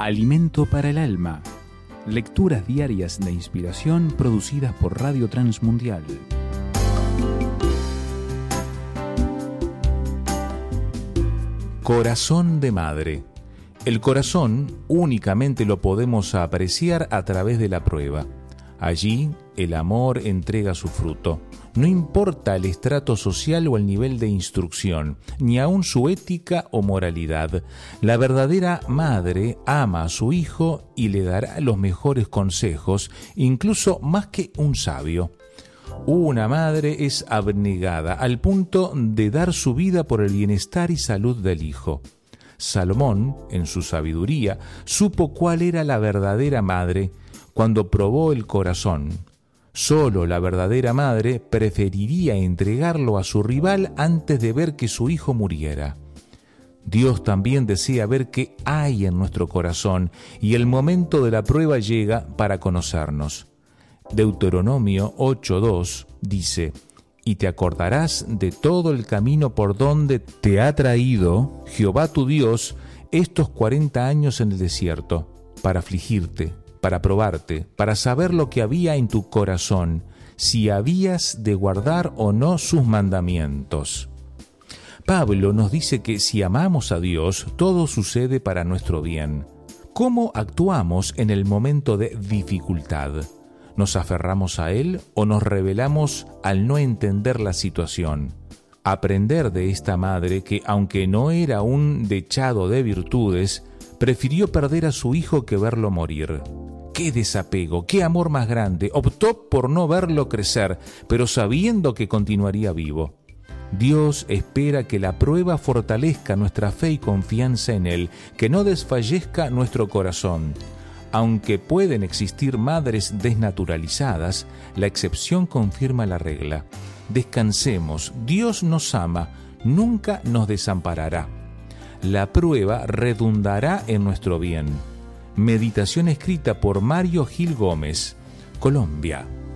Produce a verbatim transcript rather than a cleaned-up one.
Alimento para el alma. Lecturas diarias de inspiración producidas por Radio Transmundial. Corazón de madre. El corazón únicamente lo podemos apreciar a través de la prueba. Allí el amor entrega su fruto. No importa el estrato social o el nivel de instrucción, ni aun su ética o moralidad. La verdadera madre ama a su hijo y le dará los mejores consejos, incluso más que un sabio. Una madre es abnegada al punto de dar su vida por el bienestar y salud del hijo. Salomón, en su sabiduría, supo cuál era la verdadera madre cuando probó el corazón. Solo la verdadera madre preferiría entregarlo a su rival antes de ver que su hijo muriera. Dios también desea ver qué hay en nuestro corazón y el momento de la prueba llega para conocernos. Deuteronomio ocho dos dice: «Y te acordarás de todo el camino por donde te ha traído Jehová tu Dios estos cuarenta años en el desierto, para afligirte, para probarte, para saber lo que había en tu corazón, si habías de guardar o no sus mandamientos». Pablo nos dice que si amamos a Dios, todo sucede para nuestro bien. ¿Cómo actuamos en el momento de dificultad? ¿Nos aferramos a Él o nos rebelamos al no entender la situación? Aprender de esta madre que, aunque no era un dechado de virtudes, prefirió perder a su hijo que verlo morir. ¡Qué desapego! ¡Qué amor más grande! Optó por no verlo crecer, pero sabiendo que continuaría vivo. Dios espera que la prueba fortalezca nuestra fe y confianza en Él, que no desfallezca nuestro corazón. Aunque pueden existir madres desnaturalizadas, la excepción confirma la regla. Descansemos, Dios nos ama, nunca nos desamparará. La prueba redundará en nuestro bien. Meditación escrita por Mario Gil Gómez, Colombia.